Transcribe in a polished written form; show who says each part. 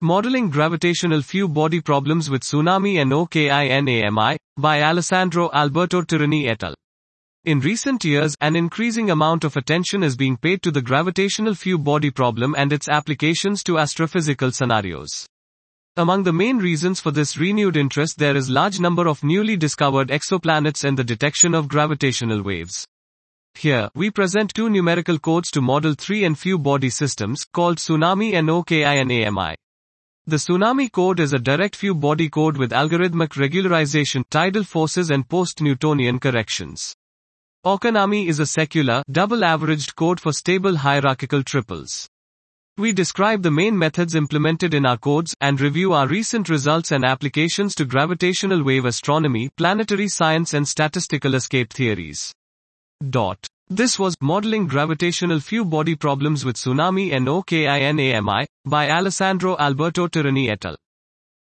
Speaker 1: Modeling Gravitational Few Body Problems with Tsunami and OKINAMI, by Alessandro Alberto Tironi et al. In recent years, an increasing amount of attention is being paid to the gravitational few body problem and its applications to astrophysical scenarios. Among the main reasons for this renewed interest, there is large number of newly discovered exoplanets and the detection of gravitational waves. Here, we present two numerical codes to model three and few body systems, called Tsunami and OKINAMI. The Tsunami code is a direct few body code with algorithmic regularization, tidal forces and post-Newtonian corrections. OKINAMI is a secular, double-averaged code for stable hierarchical triples. We describe the main methods implemented in our codes, and review our recent results and applications to gravitational wave astronomy, planetary science and statistical escape theories. This was Modeling Gravitational Few Body Problems with Tsunami and OKINAMI, by Alessandro Alberto Tironi et al.